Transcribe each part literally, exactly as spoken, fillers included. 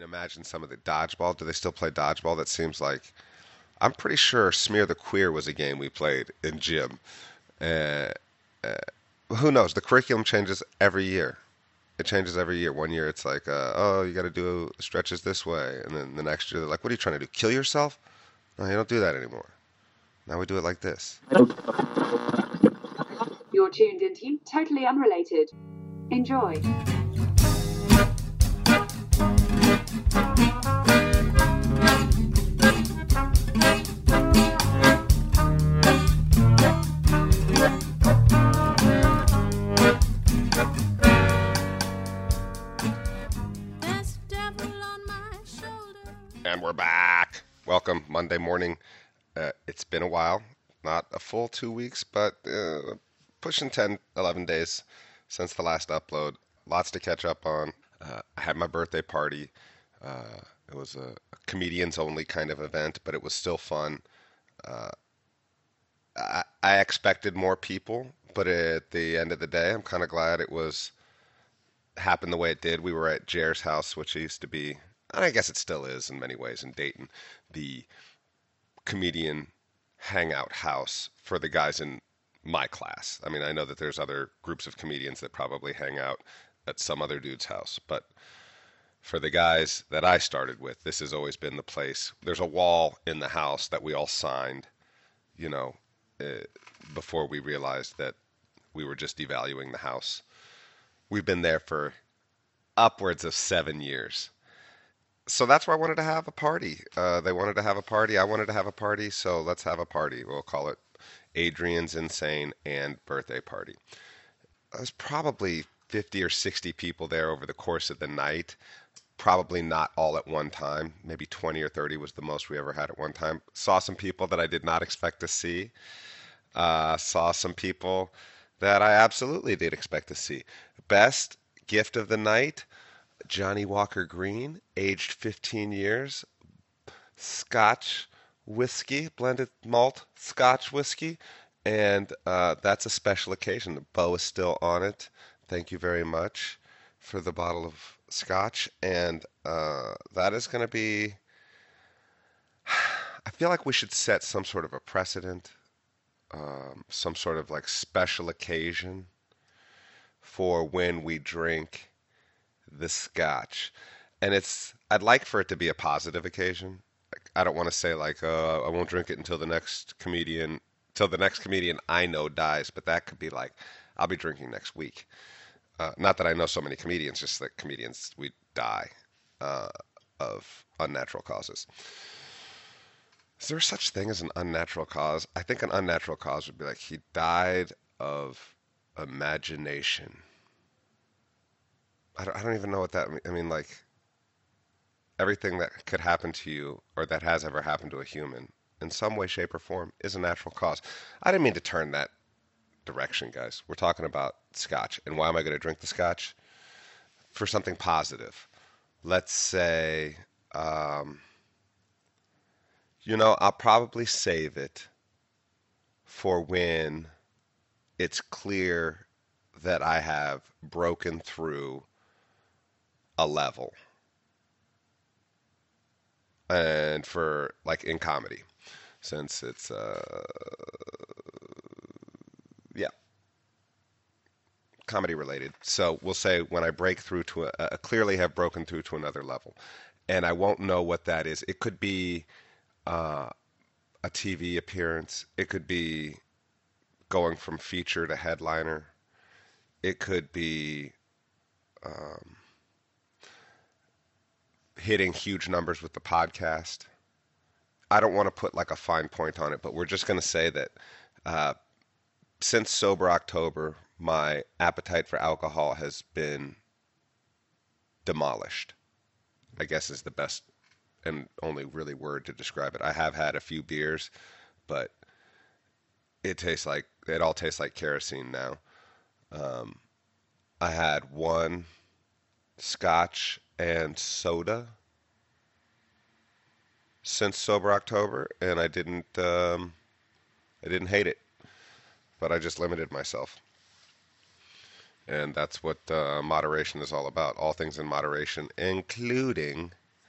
imagine some of the dodgeball. Do they still play dodgeball? That seems like I'm pretty sure Smear the Queer was a game we played in gym. Uh, uh, who knows? The curriculum changes every year. It changes every year. One year it's like, uh, oh, you got to do stretches this way, and then the next year they're like, what are you trying to do? Kill yourself? No, you don't do that anymore. Now we do it like this. You're tuned into Totally Unrelated. Enjoy. And we're back. Welcome, Monday morning. Uh, it's been a while. Not a full two weeks, but uh, pushing ten, eleven days since the last upload. Lots to catch up on. Uh, I had my birthday party. Uh, it was a, a comedians only kind of event, but it was still fun. Uh, I, I expected more people, but at the end of the day, I'm kind of glad it was happened the way it did. We were at Jer's house, which used to be, and I guess it still is in many ways in Dayton, the comedian hangout house for the guys in my class. I mean, I know that there's other groups of comedians that probably hang out at some other dude's house, but for the guys that I started with, this has always been the place. There's a wall in the house that we all signed, you know, uh, before we realized that we were just devaluing the house. We've been there for upwards of seven years. So that's why I wanted to have a party. Uh, they wanted to have a party. I wanted to have a party. So let's have a party. We'll call it Adrian's Insane and Birthday Party. There's probably fifty or sixty people there over the course of the night. Probably not all at one time. Maybe twenty or thirty was the most we ever had at one time. Saw some people that I did not expect to see. Uh, saw some people that I absolutely did expect to see. Best gift of the night, Johnny Walker Green, aged fifteen years, Scotch whiskey, blended malt Scotch whiskey, and uh, that's a special occasion. The bow is still on it. Thank you very much for the bottle of Scotch, and uh, that is going to be, I feel like we should set some sort of a precedent, um, some sort of like special occasion for when we drink the Scotch. And it's, I'd like for it to be a positive occasion. Like, I don't want to say like, uh, I won't drink it until the next comedian, till the next comedian I know dies, but that could be like, I'll be drinking next week. Uh, not that I know so many comedians, just that comedians, we die uh, of unnatural causes. Is there such thing as an unnatural cause? I think an unnatural cause would be like he died of imagination. I don't, I don't even know what that means. I mean, like, everything that could happen to you or that has ever happened to a human in some way, shape, or form is a natural cause. I didn't mean to turn that direction, guys. We're talking about Scotch. And why am I going to drink the Scotch? For something positive. Let's say, um, you know, I'll probably save it for when it's clear that I have broken through a level. And for, like, in comedy, since it's, uh, yeah, comedy related. So we'll say when I break through to a, uh, clearly have broken through to another level. And I won't know what that is. It could be uh, a T V appearance. It could be going from feature to headliner. It could be um, hitting huge numbers with the podcast. I don't want to put like a fine point on it, but we're just going to say that uh, since Sober October, my appetite for alcohol has been demolished, I guess is the best and only really word to describe it. I have had a few beers, but it tastes like, it all tastes like kerosene now. Um, I had one Scotch and soda since Sober October, and I didn't, um, I didn't hate it, but I just limited myself. And that's what uh, moderation is all about. All things in moderation, including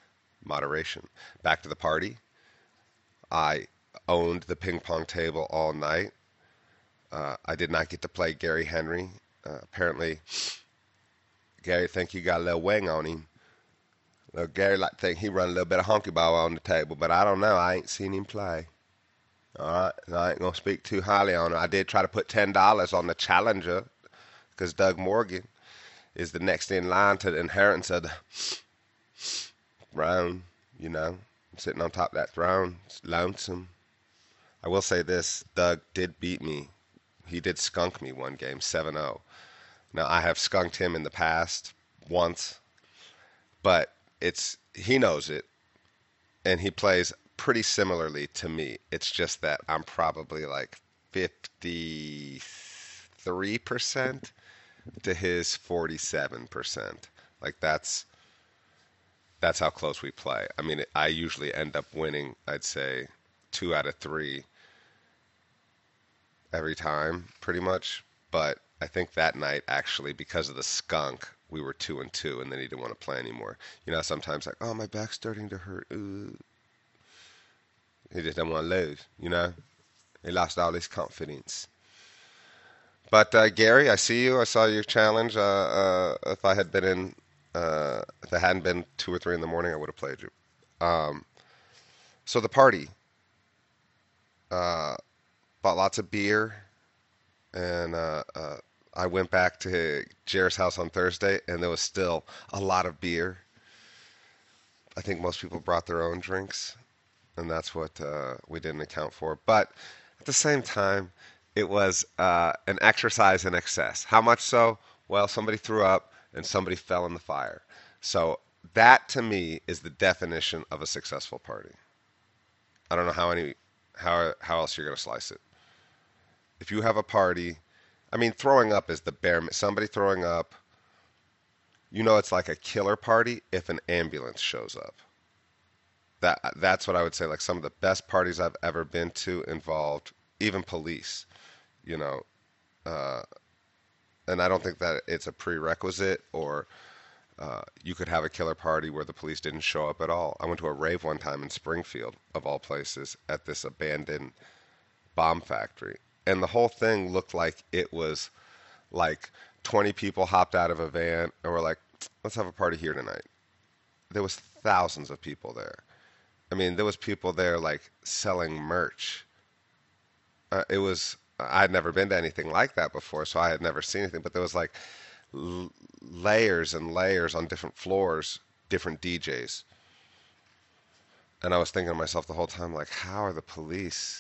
moderation. Back to the party. I owned the ping pong table all night. Uh, I did not get to play Gary Henry. Uh, apparently, Gary think he got a little wing on him. Well, Gary like think he run a little bit of honky ball on the table, but I don't know. I ain't seen him play. All right, I ain't gonna speak too highly on it. I did try to put ten dollars on the challenger because Doug Morgan is the next in line to the inheritance of the throne. You know, sitting on top of that throne, it's lonesome. I will say this: Doug did beat me. He did skunk me one game, seven oh. Now I have skunked him in the past once, but it's he knows it, and he plays pretty similarly to me. It's just that I'm probably like fifty-three percent to his forty-seven percent. Like that's that's how close we play. I mean, I usually end up winning, I'd say, two out of three every time, pretty much. But I think that night, actually, because of the skunk, we were two and two, and then he didn't want to play anymore. You know, sometimes like, oh, my back's starting to hurt. Ooh. He just didn't want to lose, you know? He lost all his confidence. But uh, Gary, I see you. I saw your challenge. Uh, uh, if I had been in, uh, if it hadn't been two or three in the morning, I would have played you. Um, so the party, uh, bought lots of beer, and uh, uh, I went back to Jer's house on Thursday, and there was still a lot of beer. I think most people brought their own drinks, and that's what uh, we didn't account for. But at the same time, it was uh, an exercise in excess. How much so? Well, somebody threw up and somebody fell in the fire. So that to me is the definition of a successful party. I don't know how any how how else you're going to slice it. If you have a party, I mean, throwing up is the bare. Somebody throwing up, you know, it's like a killer party if an ambulance shows up. That that's what I would say. Like some of the best parties I've ever been to involved even police. You know, uh, and I don't think that it's a prerequisite or uh, you could have a killer party where the police didn't show up at all. I went to a rave one time in Springfield, of all places, at this abandoned bomb factory. And the whole thing looked like it was like twenty people hopped out of a van and were like, let's have a party here tonight. There was thousands of people there. I mean, there was people there like selling merch. Uh, it was, I had never been to anything like that before, so I had never seen anything, but there was like l- layers and layers on different floors, different D Js. And I was thinking to myself the whole time, like, how are the police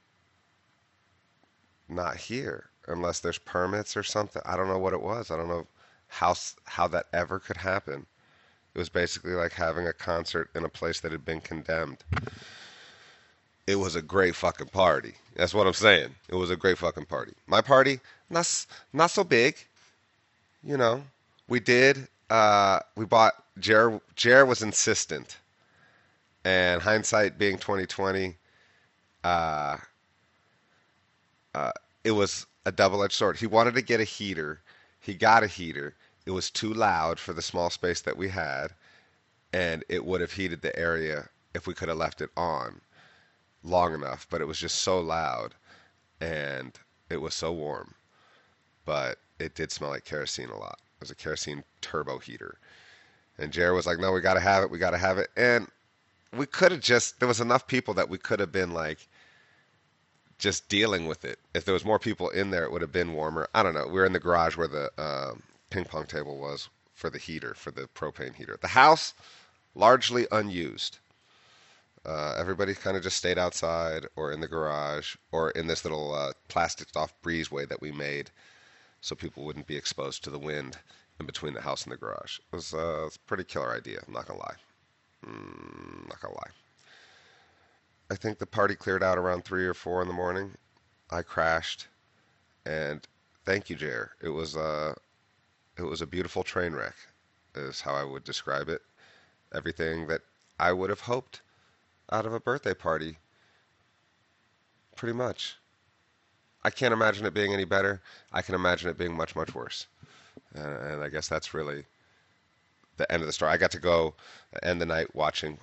not here unless there's permits or something? I don't know what it was. I don't know how how that ever could happen. It was basically like having a concert in a place that had been condemned. It was a great fucking party. That's what I'm saying. It was a great fucking party. My party, not not so big. You know, we did. Uh, we bought. Jer Jer was insistent, and hindsight being twenty twenty, uh, uh, it was a double-edged sword. He wanted to get a heater. He got a heater. It was too loud for the small space that we had, and it would have heated the area if we could have left it on long enough, but it was just so loud, and it was so warm. But it did smell like kerosene a lot. It was a kerosene turbo heater. And Jared was like, no, we got to have it. We got to have it. And we could have just, there was enough people that we could have been like, just dealing with it. If there was more people in there, it would have been warmer. I don't know. We were in the garage where the uh, ping pong table was for the heater, for the propane heater. The house, largely unused. Uh, everybody kind of just stayed outside or in the garage or in this little uh, plastic off breezeway that we made so people wouldn't be exposed to the wind in between the house and the garage. It was, uh, it was a pretty killer idea, I'm not going to lie. Mm, not going to lie. I think the party cleared out around three or four in the morning. I crashed, and thank you, Jer. It was, uh, it was a beautiful train wreck, is how I would describe it. Everything that I would have hoped out of a birthday party, pretty much. I can't imagine it being any better. I can imagine it being much, much worse. And, and I guess that's really the end of the story. I got to go end the night watching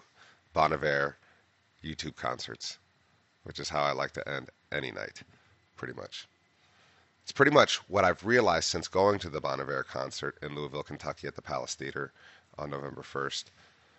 Bon Iver YouTube concerts, which is how I like to end any night, pretty much. It's pretty much what I've realized since going to the Bon Iver concert in Louisville, Kentucky at the Palace Theater on November first.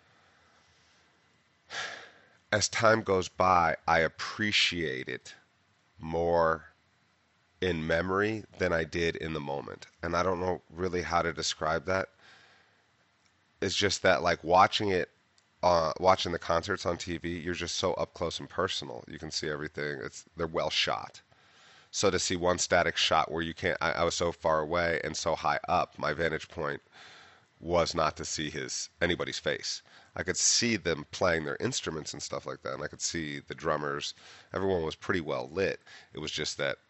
As time goes by, I appreciate it more in memory than I did in the moment. And I don't know really how to describe that. It's just that like watching it uh, watching the concerts on T V, you're just so up close and personal. You can see everything. It's they're well shot. So to see one static shot where you can't, I, I was so far away and so high up, my vantage point was not to see his anybody's face. I could see them playing their instruments and stuff like that, and I could see the drummers. Everyone was pretty well lit. It was just that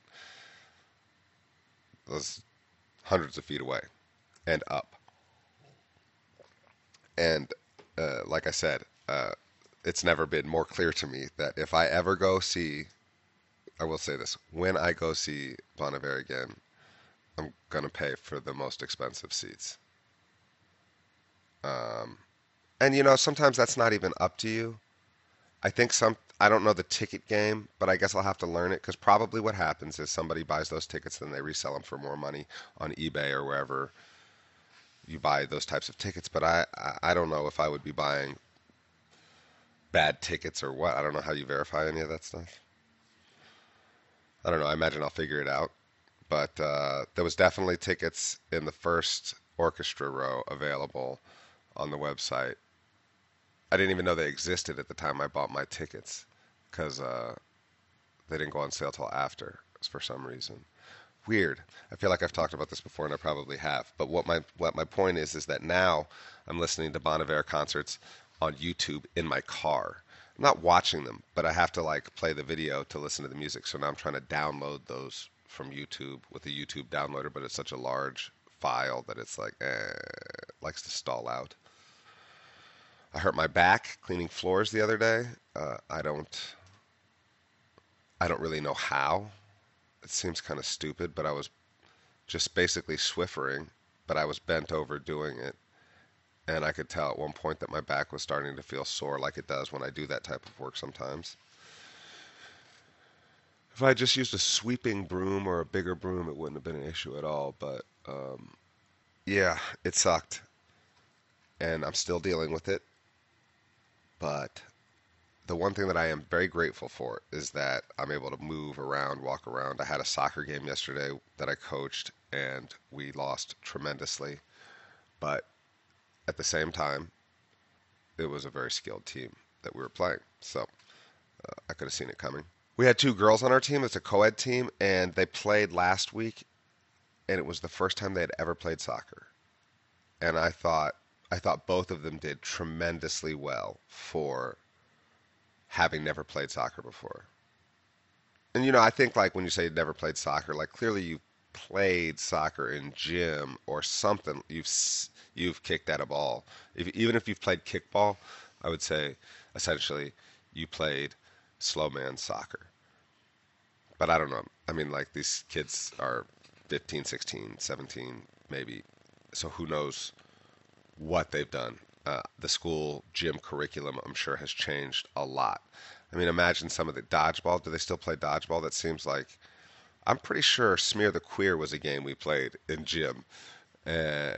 it was hundreds of feet away and up. And uh, like I said, uh, it's never been more clear to me that if I ever go see, I will say this, when I go see Bon Iver again, I'm going to pay for the most expensive seats. Um, and you know, sometimes that's not even up to you. I think some, I don't know the ticket game, but I guess I'll have to learn it because probably what happens is somebody buys those tickets, then they resell them for more money on eBay or wherever you buy those types of tickets. But I, I I don't know if I would be buying bad tickets or what. I don't know how you verify any of that stuff. I don't know. I imagine I'll figure it out. But uh, there was definitely tickets in the first orchestra row available on the website. I didn't even know they existed at the time I bought my tickets because uh, they didn't go on sale till after for some reason. Weird. I feel like I've talked about this before, and I probably have. But what my what my point is is that now I'm listening to Bon Iver concerts on YouTube in my car. I'm not watching them, but I have to like play the video to listen to the music. So now I'm trying to download those from YouTube with the YouTube downloader, but it's such a large file that it's like eh, likes to stall out. I hurt my back cleaning floors the other day. Uh, I don't I don't really know how. It seems kind of stupid, but I was just basically Swiffering, but I was bent over doing it. And I could tell at one point that my back was starting to feel sore like it does when I do that type of work sometimes. If I just used a sweeping broom or a bigger broom, it wouldn't have been an issue at all. But um, yeah, it sucked. And I'm still dealing with it. But the one thing that I am very grateful for is that I'm able to move around, walk around. I had a soccer game yesterday that I coached, and we lost tremendously. But at the same time, it was a very skilled team that we were playing. So uh, I could have seen it coming. We had two girls on our team. It's a co-ed team, and they played last week, and it was the first time they had ever played soccer. And I thought, I thought both of them did tremendously well for having never played soccer before. And you know, I think like when you say you've never played soccer, like clearly you played soccer in gym or something. You've you've kicked at a ball. If, even if you've played kickball, I would say essentially you played slow man soccer. But I don't know. I mean, like these kids are fifteen, sixteen, seventeen, maybe. So who knows what they've done. Uh, the school gym curriculum, I'm sure, has changed a lot. I mean, imagine some of the dodgeball. Do they still play dodgeball? That seems like, I'm pretty sure Smear the Queer was a game we played in gym. Uh,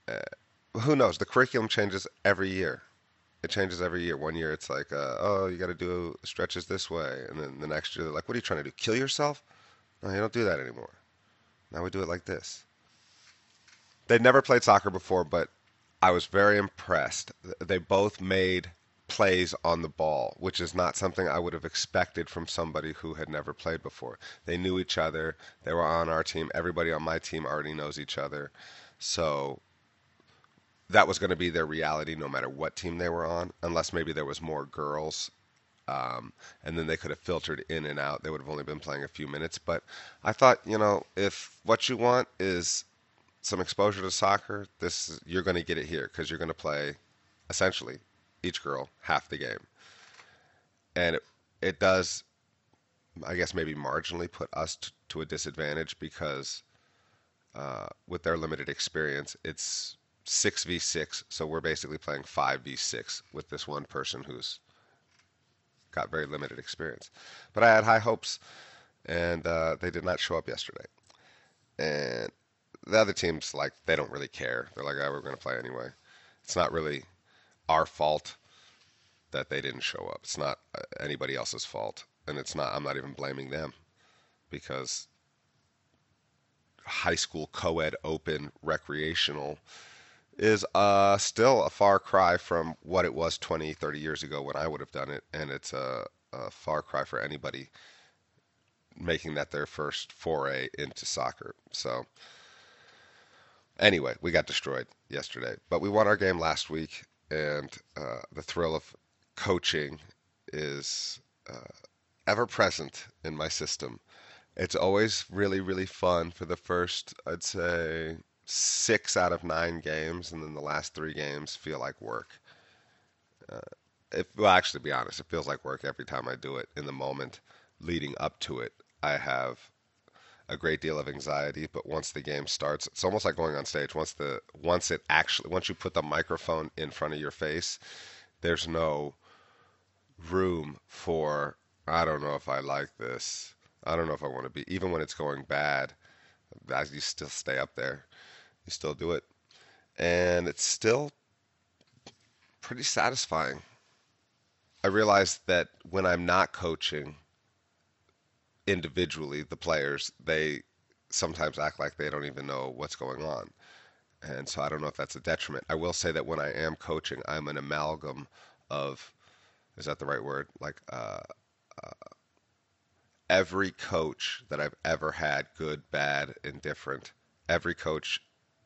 uh, who knows? The curriculum changes every year. It changes every year. One year it's like, uh, oh, you got to do stretches this way. And then the next year they're like, what are you trying to do? Kill yourself? No, you don't do that anymore. Now we do it like this. They'd never played soccer before, but I was very impressed. They both made plays on the ball, which is not something I would have expected from somebody who had never played before. They knew each other. They were on our team. Everybody on my team already knows each other. So that was going to be their reality no matter what team they were on, unless maybe there was more girls. Um, and then they could have filtered in and out. They would have only been playing a few minutes. But I thought, you know, if what you want is some exposure to soccer, this you're going to get it here because you're going to play essentially each girl half the game. And it, it does, I guess, maybe marginally put us t- to a disadvantage because uh, with their limited experience, it's six v six. So we're basically playing five v six with this one person who's got very limited experience. But I had high hopes, and uh, they did not show up yesterday. And the other teams, like, they don't really care. They're like, oh, we're going to play anyway. It's not really our fault that they didn't show up. It's not uh, anybody else's fault. And it's not, I'm not even blaming them because high school co-ed open recreational is uh, still a far cry from what it was twenty, thirty years ago when I would have done it. And it's a, a far cry for anybody making that their first foray into soccer. So anyway, we got destroyed yesterday, but we won our game last week, and uh, the thrill of coaching is uh, ever present in my system. It's always really, really fun for the first, I'd say, six out of nine games, and then the last three games feel like work. Uh, it, well, actually, to be honest, it feels like work every time I do it. In the moment leading up to it, I have a great deal of anxiety, but once the game starts, it's almost like going on stage. Once the once it actually once you put the microphone in front of your face, there's no room for I don't know if I like this. I don't know if I want to be even when it's going bad. As you still stay up there, you still do it, and it's still pretty satisfying. I realize that when I'm not coaching individually, the players, they sometimes act like they don't even know what's going on. And so I don't know if that's a detriment. I will say that when I am coaching, I'm an amalgam of, is that the right word? Like uh, uh, every coach that I've ever had, good, bad, indifferent, every coach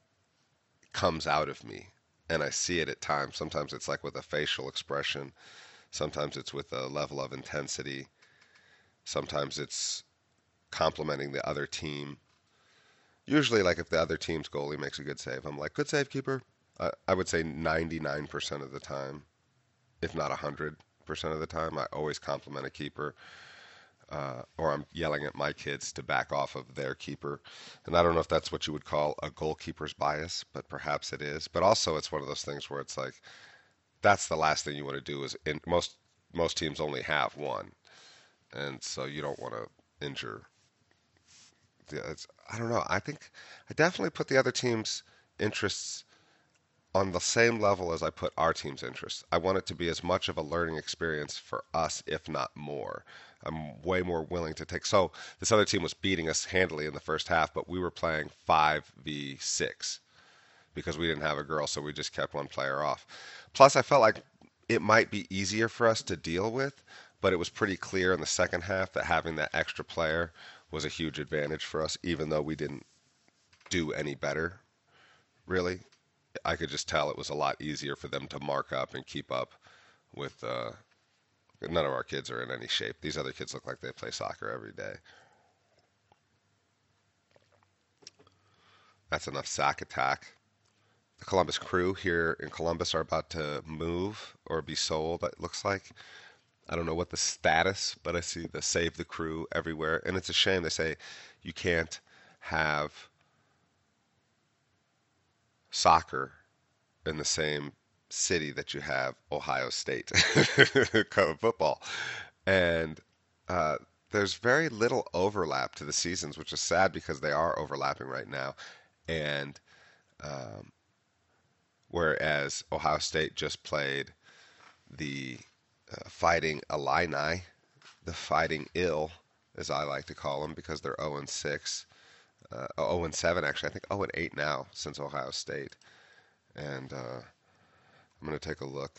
comes out of me. And I see it at times. Sometimes it's like with a facial expression. Sometimes it's with a level of intensity. Sometimes it's complimenting the other team. Usually, like if the other team's goalie makes a good save, I'm like, good save, keeper. I, I would say ninety-nine percent of the time, if not one hundred percent of the time, I always compliment a keeper. Uh, or I'm yelling at my kids to back off of their keeper. And I don't know if that's what you would call a goalkeeper's bias, but perhaps it is. But also, it's one of those things where it's like, that's the last thing you want to do is in most most teams only have one. And so you don't want to injure. Yeah, it's, I don't know. I think I definitely put the other team's interests on the same level as I put our team's interests. I want it to be as much of a learning experience for us, if not more. I'm way more willing to take. So this other team was beating us handily in the first half, but we were playing five v six because we didn't have a girl, so we just kept one player off. Plus, I felt like it might be easier for us to deal with, but it was pretty clear in the second half that having that extra player was a huge advantage for us, even though we didn't do any better, really. I could just tell it was a lot easier for them to mark up and keep up with. Uh, none of our kids are in any shape. These other kids look like they play soccer every day. That's enough sack attack. The Columbus Crew here in Columbus are about to move or be sold, it looks like. I don't know what the status, but I see the Save the Crew everywhere. And it's a shame. They say you can't have soccer in the same city that you have Ohio State football. And uh, there's very little overlap to the seasons, which is sad because they are overlapping right now. And um, whereas Ohio State just played the uh, Fighting Illini, the Fighting Ill, as I like to call them, because they're oh and six, uh, oh and seven actually. I think oh and eight now since Ohio State. And uh, I'm going to take a look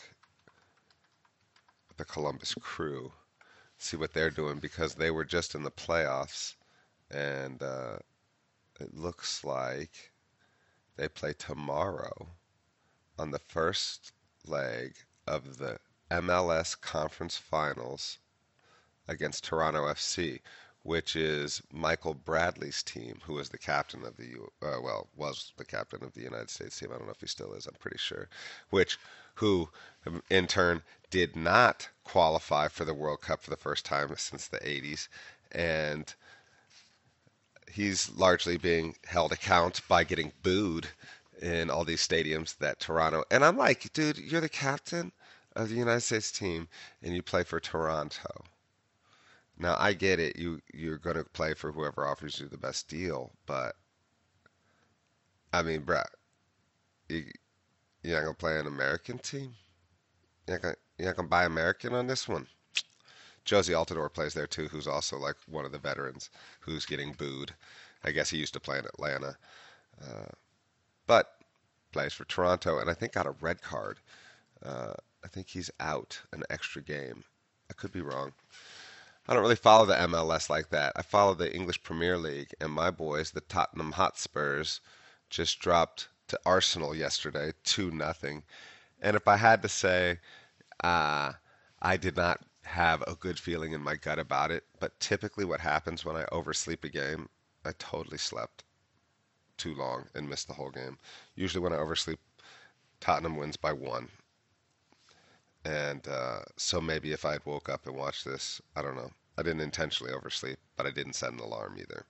at the Columbus Crew, see what they're doing, because they were just in the playoffs, and uh, it looks like they play tomorrow on the first leg of the M L S Conference Finals against Toronto F C, which is Michael Bradley's team, who is the captain of the U, uh, well, was the captain of the United States team. I don't know if he still is. I'm pretty sure. Which, who in turn did not qualify for the World Cup for the first time since the eighties, and he's largely being held account by getting booed in all these stadiums that Toronto. And I'm like, dude, you're the captain of the United States team and you play for Toronto. Now I get it. You you're going to play for whoever offers you the best deal, but I mean, bruh, you, you're not going to play an American team? You're not going you're not going to buy American on this one? Josie Altidore plays there too, who's also like one of the veterans who's getting booed. I guess he used to play in Atlanta, uh, but plays for Toronto, and I think got a red card. Uh, I think he's out an extra game. I could be wrong. I don't really follow the M L S like that. I follow the English Premier League, and my boys, the Tottenham Hotspurs, just dropped to Arsenal yesterday, two nothing. And if I had to say, uh, I did not have a good feeling in my gut about it, but typically what happens when I oversleep a game, I totally slept too long and missed the whole game. Usually when I oversleep, Tottenham wins by one. And uh, so maybe if I had woke up and watched this, I don't know. I didn't intentionally oversleep, but I didn't set an alarm either.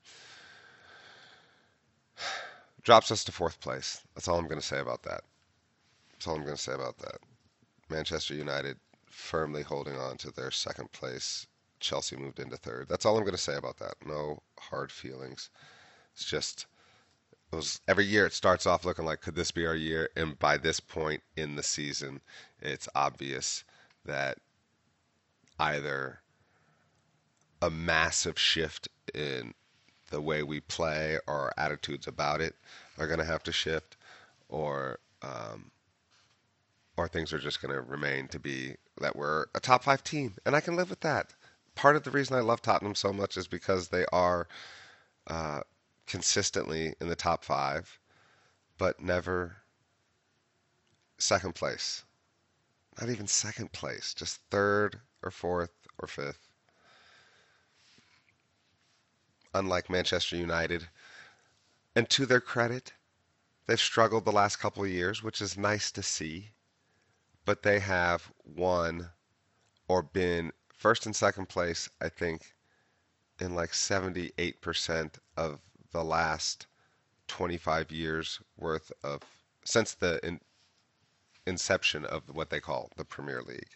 Drops us to fourth place. That's all I'm going to say about that. That's all I'm going to say about that. Manchester United firmly holding on to their second place. Chelsea moved into third. That's all I'm going to say about that. No hard feelings. It's just it was every year it starts off looking like could this be our year? And by this point in the season, it's obvious that either a massive shift in the way we play or our attitudes about it are going to have to shift, or um, or things are just going to remain to be that we're a top five team, and I can live with that. Part of the reason I love Tottenham so much is because they are uh, consistently in the top five, but never second place. Not even second place, just third or fourth or fifth. Unlike Manchester United. And to their credit, they've struggled the last couple of years, which is nice to see. But they have won or been first and second place, I think, in like seventy-eight percent of the last twenty-five years worth of, since the in, inception of what they call the Premier League.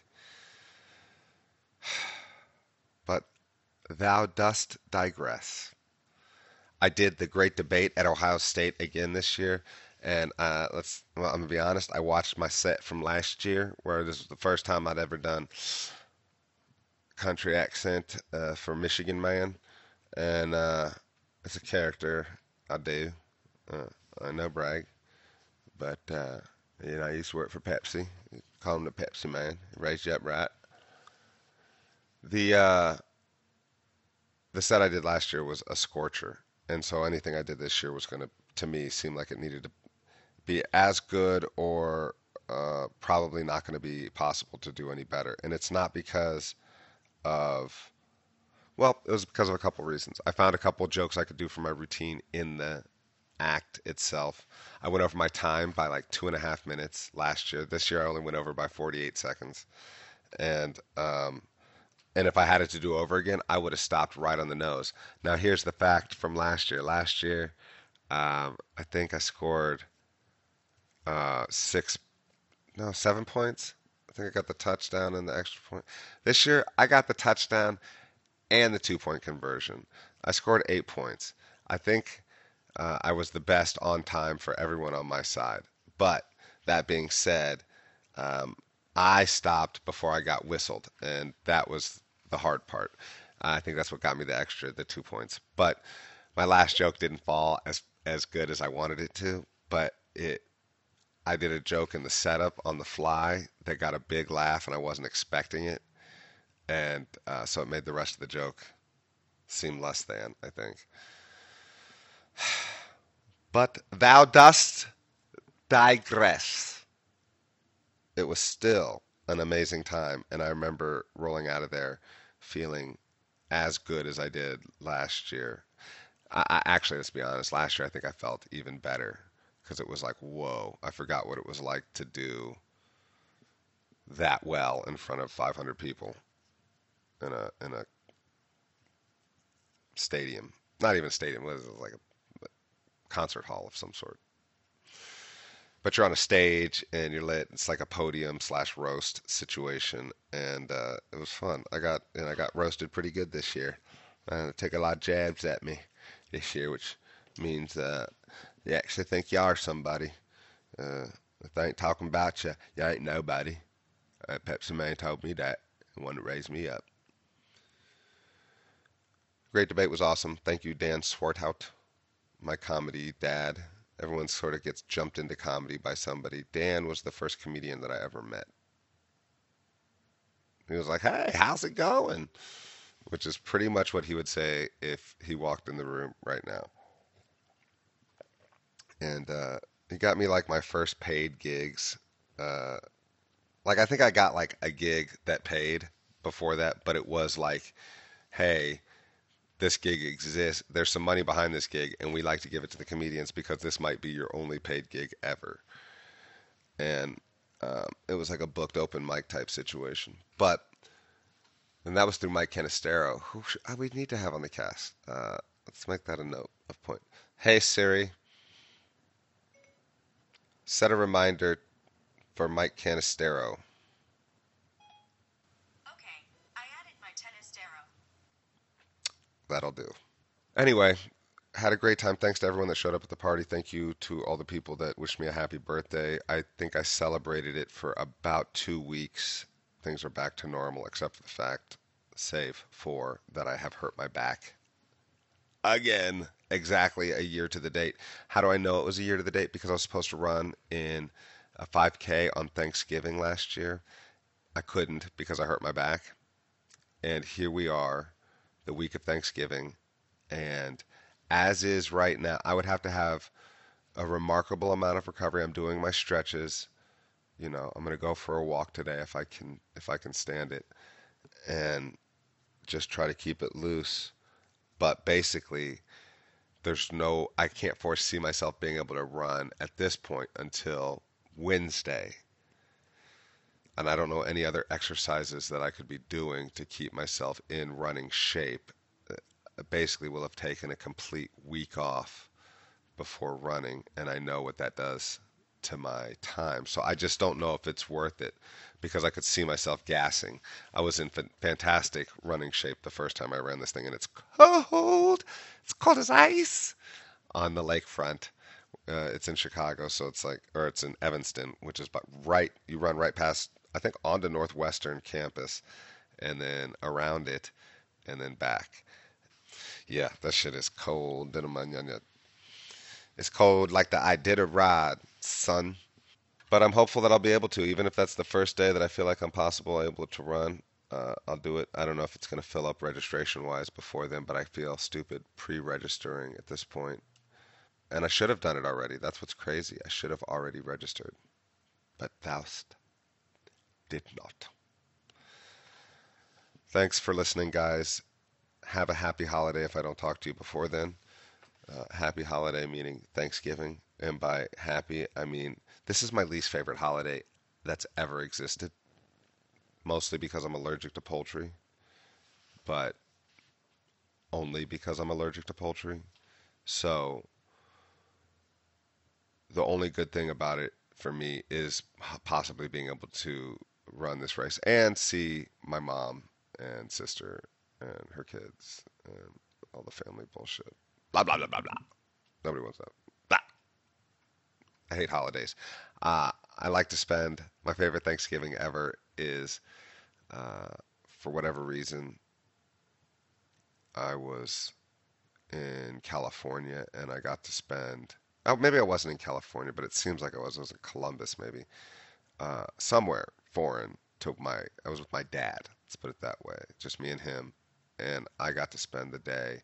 But thou dost digress. I did the great debate at Ohio State again this year, and uh, let's. Well, I'm gonna be honest. I watched my set from last year, where this was the first time I'd ever done country accent uh, for Michigan man, and uh, it's a character I do. Uh, I no brag, but uh, you know, I used to work for Pepsi. Call him the Pepsi man. Raised you up right. The uh, the set I did last year was a scorcher, and so anything I did this year was going to, to me, seem like it needed to be as good or uh, probably not going to be possible to do any better. And it's not because of, well, it was because of a couple reasons. I found a couple jokes I could do for my routine in the act itself. I went over my time by like two and a half minutes last year. This year I only went over by forty-eight seconds. And um, and if I had it to do over again, I would have stopped right on the nose. Now here's the fact from last year. Last year, um, I think I scored uh, six, no, seven points. I think I got the touchdown and the extra point. This year, I got the touchdown and the two-point conversion. I scored eight points. I think uh, I was the best on time for everyone on my side. But that being said, um, I stopped before I got whistled, and that was the hard part. I think that's what got me the extra, the two points. But my last joke didn't fall as as good as I wanted it to, but it I did a joke in the setup on the fly that got a big laugh, and I wasn't expecting it, and uh, so it made the rest of the joke seem less than, I think. But thou dost digress. It was still an amazing time, and I remember rolling out of there feeling as good as I did last year. I, I actually, let's be honest, last year I think I felt even better because it was like, whoa, I forgot what it was like to do that well in front of five hundred people in a in a stadium. Not even a stadium, it was like a concert hall of some sort. but you're on a stage and you're lit. It's like a podium slash roast situation, and uh, it was fun. I got and I got roasted pretty good this year. Uh, they took a lot of jabs at me this year, which means uh, you actually think you are somebody. Uh, if they ain't talking about you, you ain't nobody. Uh, Pepsi Man told me that and wanted to raise me up. Great debate was awesome. Thank you, Dan Swarthout, my comedy dad. Everyone sort of gets jumped into comedy by somebody. Dan was the first comedian that I ever met. He was like, "Hey, how's it going?" Which is pretty much what he would say if he walked in the room right now. And uh, he got me like my first paid gigs. Uh, like I think I got like a gig that paid before that, but it was like, "Hey, this gig exists. There's some money behind this gig, and we like to give it to the comedians because this might be your only paid gig ever." And um, it was like a booked open mic type situation. But and that was through Mike Canistero, who sh- uh, we need to have on the cast. Uh, let's make that a note of point. Hey Siri, set a reminder for Mike Canistero. Okay, I added my Tenestero. That'll do. Anyway, had a great time. Thanks to everyone that showed up at the party. Thank you to all the people that wished me a happy birthday. I think I celebrated it for about two weeks. Things are back to normal, except for the fact, save for that I have hurt my back again, exactly a year to the date. How do I know it was a year to the date? Because I was supposed to run in a five K on Thanksgiving last year. I couldn't because I hurt my back. And here we are, the week of Thanksgiving. And as is right now, I would have to have a remarkable amount of recovery. I'm doing my stretches. You know, I'm going to go for a walk today if I can if I can stand it and just try to keep it loose. But basically, there's no I can't foresee myself being able to run at this point until Wednesday. And I don't know any other exercises that I could be doing to keep myself in running shape. I basically will have taken a complete week off before running, and I know what that does to my time. So I just don't know if it's worth it because I could see myself gassing. I was in fantastic running shape the first time I ran this thing, and it's cold. It's cold as ice on the lakefront. Uh, it's in Chicago, so it's like, or it's in Evanston, which is about right. You run right past, I think, onto Northwestern campus, and then around it, and then back. Yeah, that shit is cold. It's cold like the Iditarod, son. But I'm hopeful that I'll be able to, even if that's the first day that I feel like I'm possible able to run. Uh, I'll do it. I don't know if it's going to fill up registration wise before then, but I feel stupid pre-registering at this point. And I should have done it already. That's what's crazy. I should have already registered, but thou'st did not. Thanks for listening, guys. Have a happy holiday if I don't talk to you before then. Uh, happy holiday meaning Thanksgiving. And by happy, I mean this is my least favorite holiday that's ever existed. Mostly because I'm allergic to poultry, but only because I'm allergic to poultry. So the only good thing about it for me is possibly being able to run this race and see my mom and sister and her kids and all the family bullshit. Blah, blah, blah, blah, blah. Nobody wants that. Blah. I hate holidays. Uh, I like to spend, my favorite Thanksgiving ever is, uh, for whatever reason, I was in California and I got to spend, oh, maybe I wasn't in California, but it seems like I was. I was in Columbus, maybe. Uh, somewhere foreign to my, I was with my dad. Let's put it that way. Just me and him. And I got to spend the day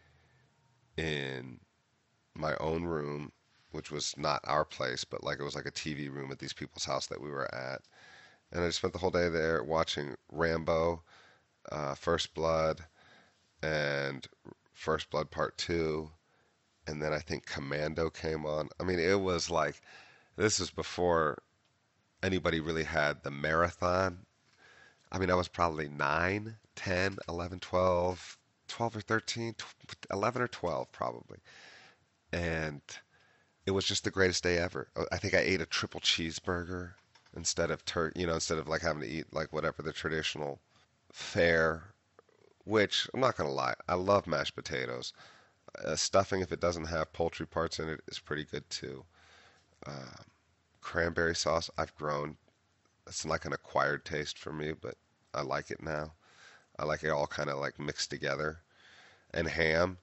in my own room, which was not our place, but like it was like a T V room at these people's house that we were at. And I just spent the whole day there watching Rambo, uh, First Blood, and First Blood Part two. And then I think Commando came on. I mean, it was like, this is before anybody really had the marathon. I mean, I was probably nine, ten, eleven, twelve, twelve or thirteen, eleven or twelve probably. And it was just the greatest day ever. Uh, I think I ate a triple cheeseburger instead of tur you know, instead of like having to eat like whatever the traditional fare, which I'm not gonna lie, I love mashed potatoes. Uh, stuffing, if it doesn't have poultry parts in it, is pretty good too. Uh, Cranberry sauce, I've grown. It's like an acquired taste for me, but I like it now. I like it all kind of like mixed together. And ham.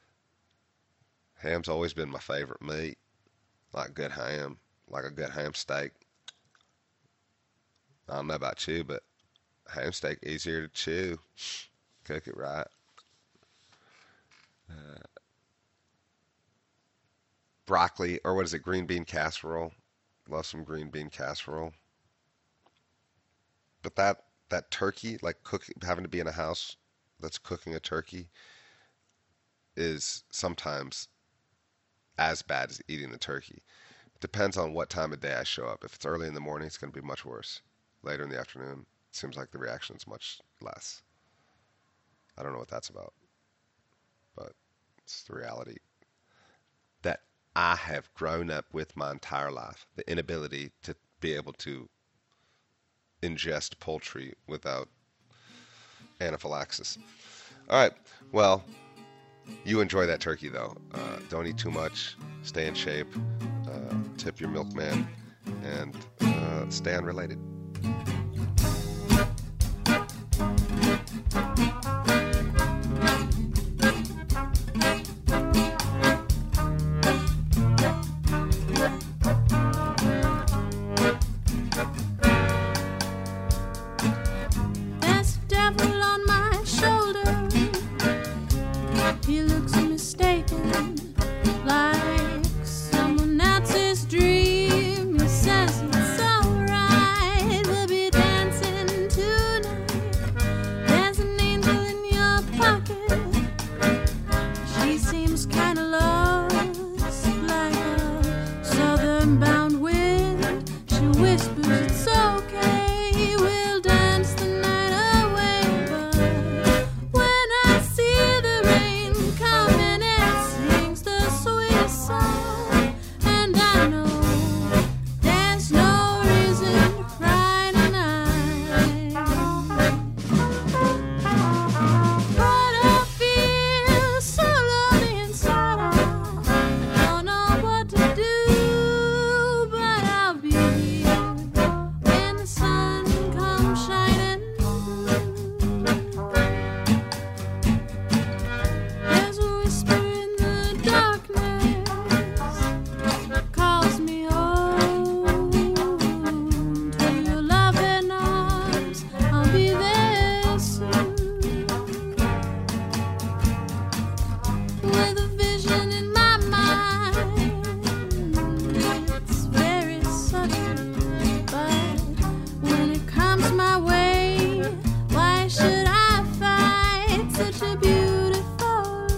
Ham's always been my favorite meat. Like good ham, like a good ham steak. I don't know about you, but ham steak easier to chew. Cook it right. Uh, broccoli, or what is it, green bean casserole. Love some green bean casserole. But that that turkey, like cooking, having to be in a house that's cooking a turkey, is sometimes as bad as eating the turkey. Depends on what time of day I show up. If it's early in the morning, it's going to be much worse. Later in the afternoon, it seems like the reaction is much less. I don't know what that's about, but it's the reality that I have grown up with my entire life. The inability to be able to ingest poultry without anaphylaxis. All right, well, you enjoy that turkey though. Uh, don't eat too much. Stay in shape. Uh, tip your milkman, and uh, stay unrelated. There's a devil on my shoulder. He looks mistaken, like someone else's dream. He says it's alright, we'll be dancing tonight. There's an angel in your pocket. She seems kinda lost, like a southern bound wind. She whispers it's okay, we'll dance the night away. But when I see the rain coming, it sings the sweetest song. And I know there's no reason to cry tonight. But I feel so lonely inside. I don't know what to do, but I'll be here when the sun comes shining. There's a whisper in the darkness that calls me home to your loving arms. I'll be there soon with a vision in my mind. It's very sudden, but when it comes my way, why should I fight such a beautiful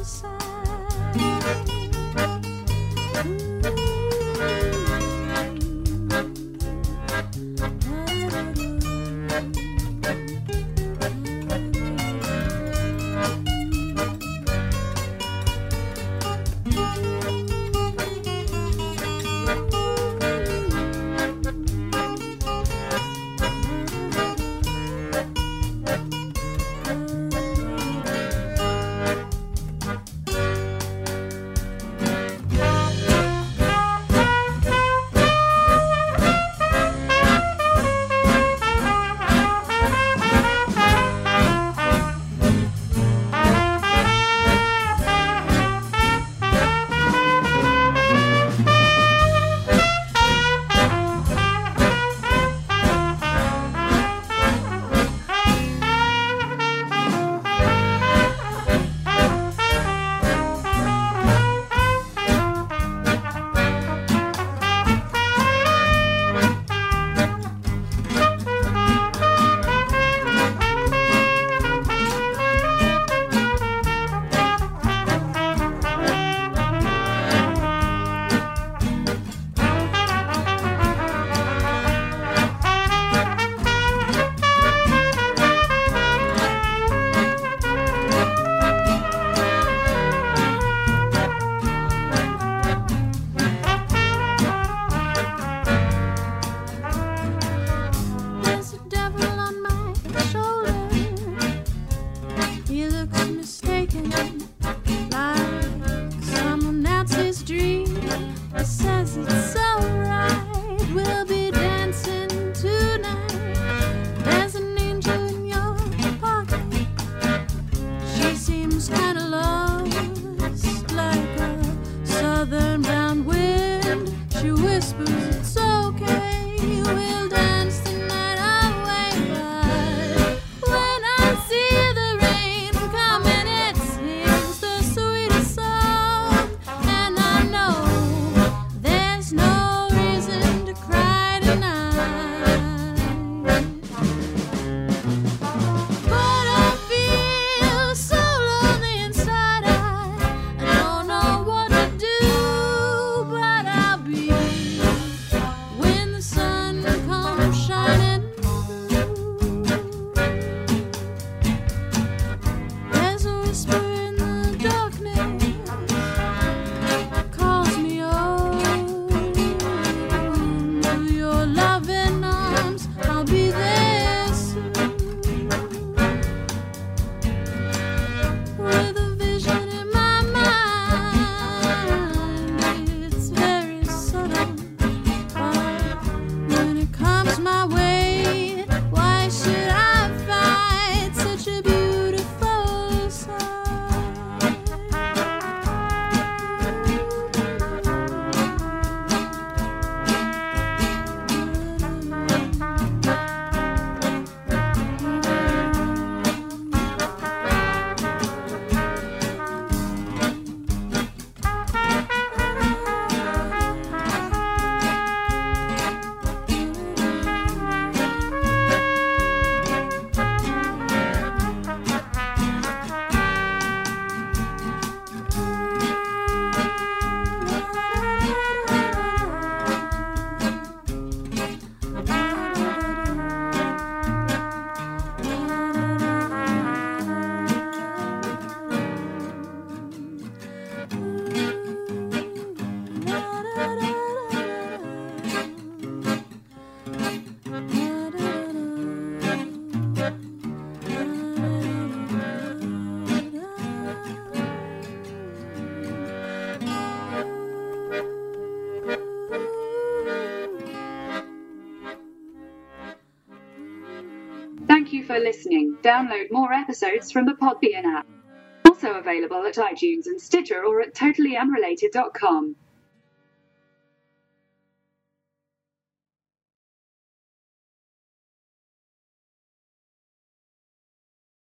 for listening. Download more episodes from the Podbean app. Also available at iTunes and Stitcher or at totally unrelated dot com.